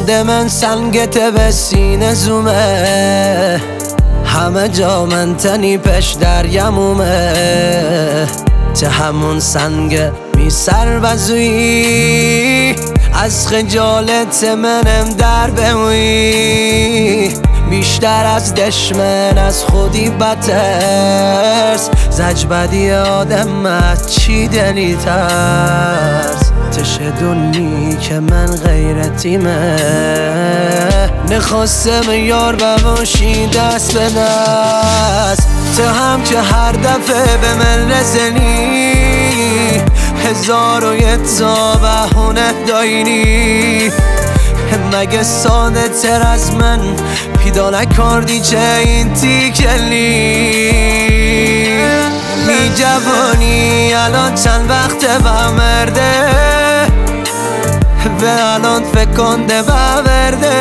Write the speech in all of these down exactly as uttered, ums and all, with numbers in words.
برده من سنگت به سینه زومه، همه جا من تنی پش در یمومه. ته همون سنگ می سر بزوی، از خجالت منم در بموی. بیشتر از دشمن از خودی بترس، زج بدی آدمت چی دلی ترس. تش دونی که من غیرتیمه، نخواستم یار بباشی دست به دست. تو هم که هر دفعه به من رزنی، هزار و یک تا بهونه داینی. مگه ساده تر از من پیدا نکردی چه این تیکلی؟ می جوانی الان چند وقت بمرده، به الان فکر کنده بورده.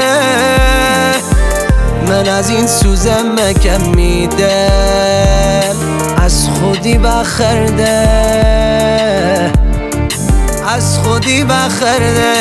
من از این سوزم مکم میده، از خودی بخرده، از خودی بخرده.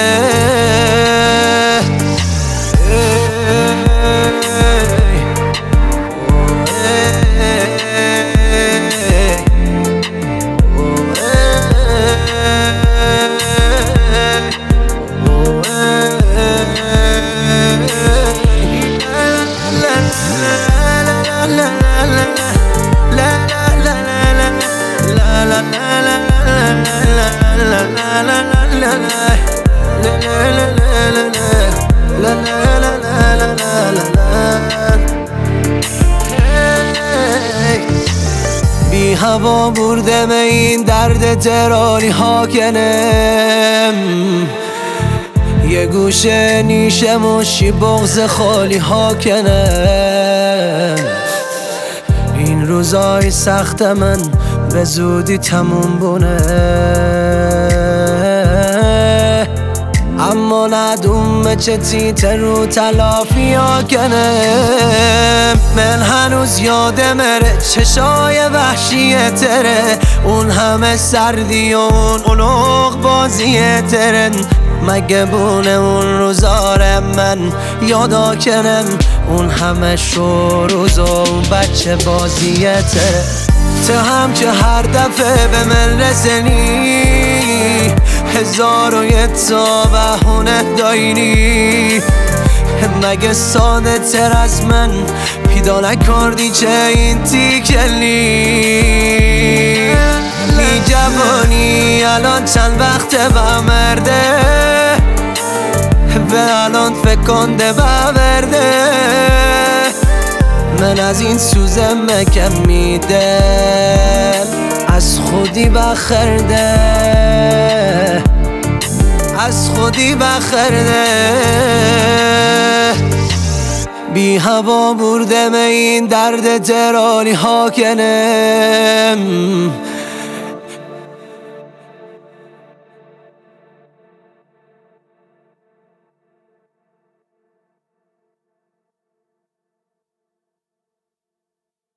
بی هوا بردم این درد ترانی ها کنم، یه گوشه نیشه مشی بغز خالی ها کنم. این روزای سخت من به زودی تموم بونه، اما ندوم چه تیتر رو تلافی ها کنم. من هنوز یادم ره چشای وحشی تره، اون همه سردی و اون اونوق بازی ترن. مگه بونه اون روزار من یادا کنم، اون همه شوروز و اون بچه بازی تره. تو هم که هر دفعه به من رزنی، هزار و یک تا بهونه داینی. مگه ساده تر از من پیدا نکردی چه این تیکلی؟ می جوانی الان چند وقت بمرده، به الان فکر کنده بورده. من از این سوزم مکم میده، از خودی بخرده، از خودی بخرده. بی هوا بردم این درد ترانی ها کنم،